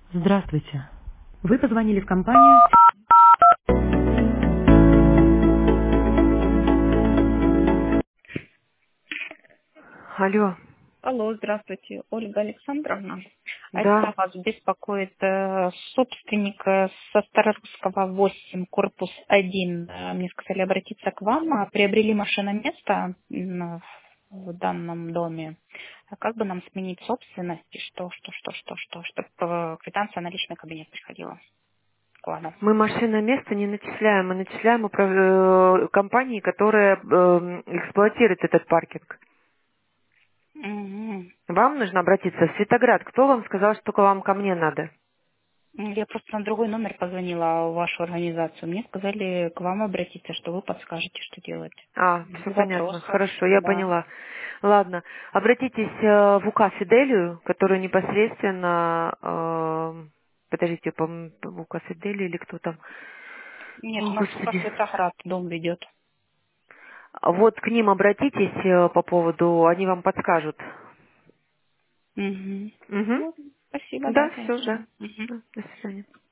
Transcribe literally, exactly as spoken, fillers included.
Здравствуйте. Вы позвонили в компанию... Алло, Алло, здравствуйте, Ольга Александровна. Это да. вас беспокоит э, собственник э, со Старорусского восемь, корпус один. Э, Мне сказали обратиться к вам. А Приобрели машиноместо м, в данном доме. А как бы нам сменить собственность? И что, что, что, что, что, чтобы квитанция на личный кабинет приходила к вам? Мы машинное место не начисляем, мы начисляем управ- э, компании, которая э, эксплуатирует этот паркинг. Мгм. Вам нужно обратиться в Светоград. Кто вам сказал, что только вам ко мне надо? Я просто на другой номер позвонила в вашу организацию. Мне сказали к вам обратиться, что вы подскажете, что делать. А, Без все понятно. вопросов, Хорошо, я да. поняла. Ладно. Обратитесь э, в УК Фиделию, которую непосредственно... э, подождите, по-моему, в УК Фиделию или кто там? Нет, у О, нас УК Господи. Светоград дом ведет. Вот к ним обратитесь э, по поводу, они вам подскажут. Угу. Угу. Ну, спасибо, да, Да, все, конечно. да. Мгм. Да, до свидания.